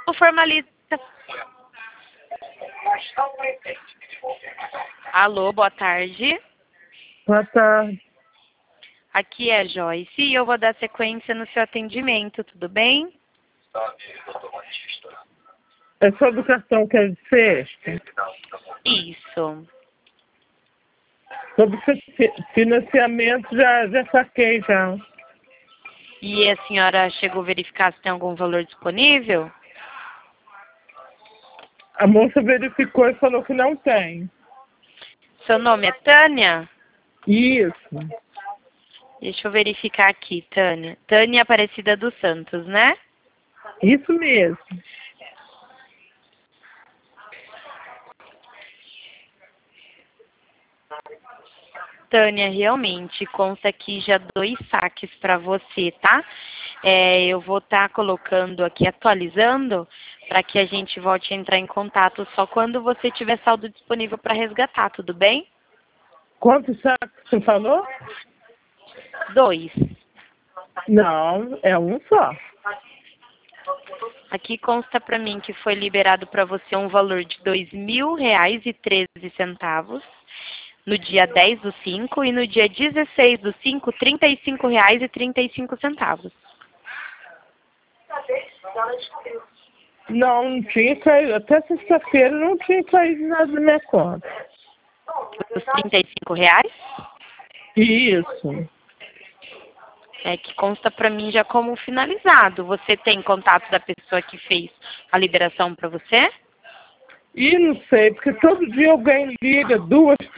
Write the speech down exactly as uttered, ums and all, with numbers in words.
Formaliza. Alô, boa tarde. Boa tarde. Aqui é a Joyce e eu vou dar sequência no seu atendimento, tudo bem? É sobre o cartão que é de sexta? Isso. Sobre fi- financiamento, já, já saquei já. E a senhora chegou a verificar se tem algum valor disponível? A moça verificou e falou que não tem. Seu nome é Tânia? Isso. Deixa eu verificar aqui, Tânia. Tânia Aparecida dos Santos, né? Isso mesmo. Tânia, realmente, consta aqui já dois saques para você, tá? É, eu vou estar colocando aqui, atualizando, para que a gente volte a entrar em contato só quando você tiver saldo disponível para resgatar, tudo bem? Quantos sacos você falou? Dois. Não, é um só. Aqui consta para mim que foi liberado para você um valor de dois mil reais e treze centavos no dia dez do cinco e no dia dezesseis do cinco, trinta e cinco reais e trinta e cinco centavos. Não, não tinha caído. Até sexta-feira não tinha caído nada na minha conta. Os trinta e cinco reais? Isso. É que consta para mim já como finalizado. Você tem contato da pessoa que fez a liberação para você? E não sei, porque todo dia alguém liga duas,